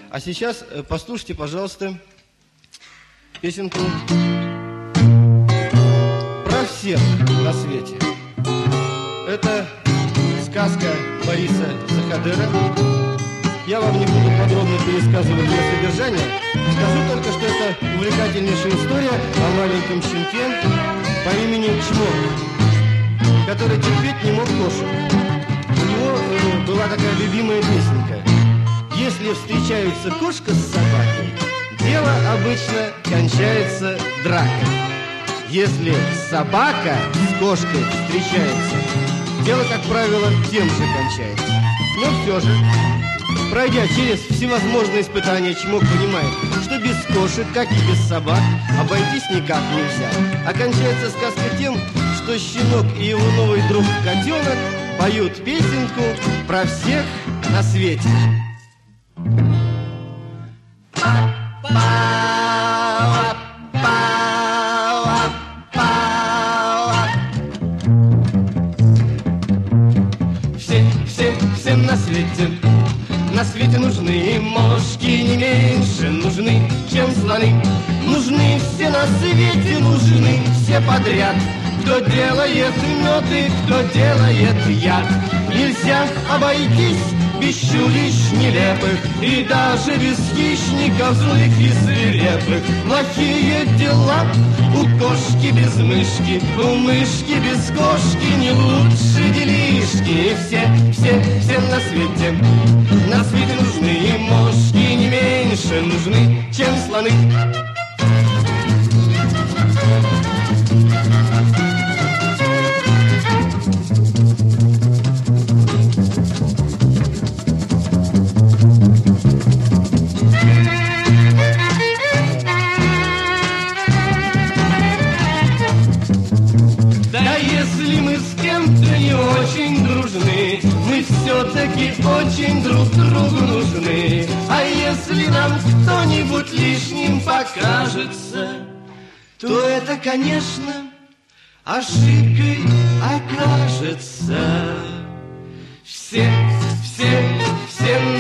А сейчас послушайте, пожалуйста, песенку про всех на свете. Это сказка Бориса Захадера. Я вам не буду подробно пересказывать ее содержание. Скажу только, что это увлекательнейшая история о маленьком щенке по имени Чмок, который терпеть не мог кошек. У него была такая любимая песенка. Если встречаются кошка с собакой, дело обычно кончается дракой. Если собака с кошкой встречается, дело, как правило, тем же кончается. Но все же, пройдя через всевозможные испытания, Чмок понимает, что без кошек, как и без собак, обойтись никак нельзя. Окончается сказка тем, что щенок и его новый друг котенок поют песенку про всех на свете. Всем на свете нужны мошки, не меньше нужны, чем слоны. Нужны все на свете, нужны все подряд. Кто делает мед и кто делает яд. Нельзя обойтись без чудищ нелепых и даже без хищников злых и свирепых. Плохие дела у кошки без мышки, у мышки без кошки не лучше делишки. Всем на свете нужны и мошки не меньше нужны, чем слоны. Все-таки очень друг другу нужны. А если нам кто-нибудь лишним покажется, то это, конечно, ошибкой окажется. Всем